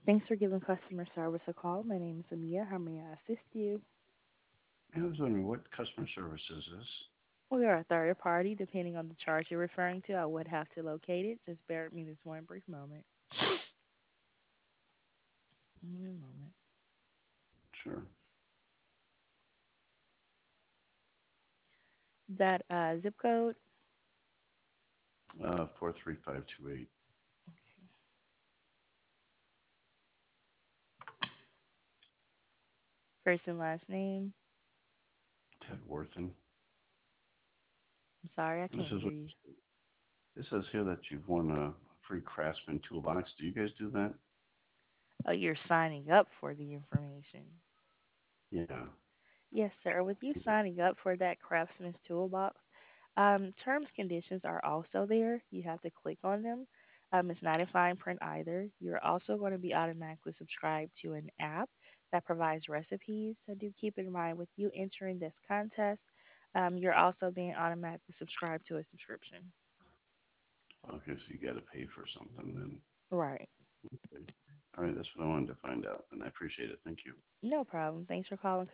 Thanks for giving customer service a call. My name is Amia. How may I assist you? I was wondering what customer service is this? We are a third party. Depending on the charge you're referring to, I would have to locate it. Just bear with me this one brief moment. One moment. Sure. That zip code, 43528. first and last name. Ted Worthen. I'm sorry, I This can't is hear what you. this says here that you've won a free Craftsman toolbox. Do you guys do that? Oh, you're signing up for the information. Yeah. Yes, sir. With you signing up for that Craftsman's Toolbox, terms conditions are also there. You have to click on them. It's not in fine print either. You're also going to be automatically subscribed to an app that provides recipes. So do keep in mind with you entering this contest, you're also being automatically subscribed to a subscription. Okay, so you got to pay for something then. Right. Okay. All right, that's what I wanted to find out, and I appreciate it. Thank you. No problem. Thanks for calling.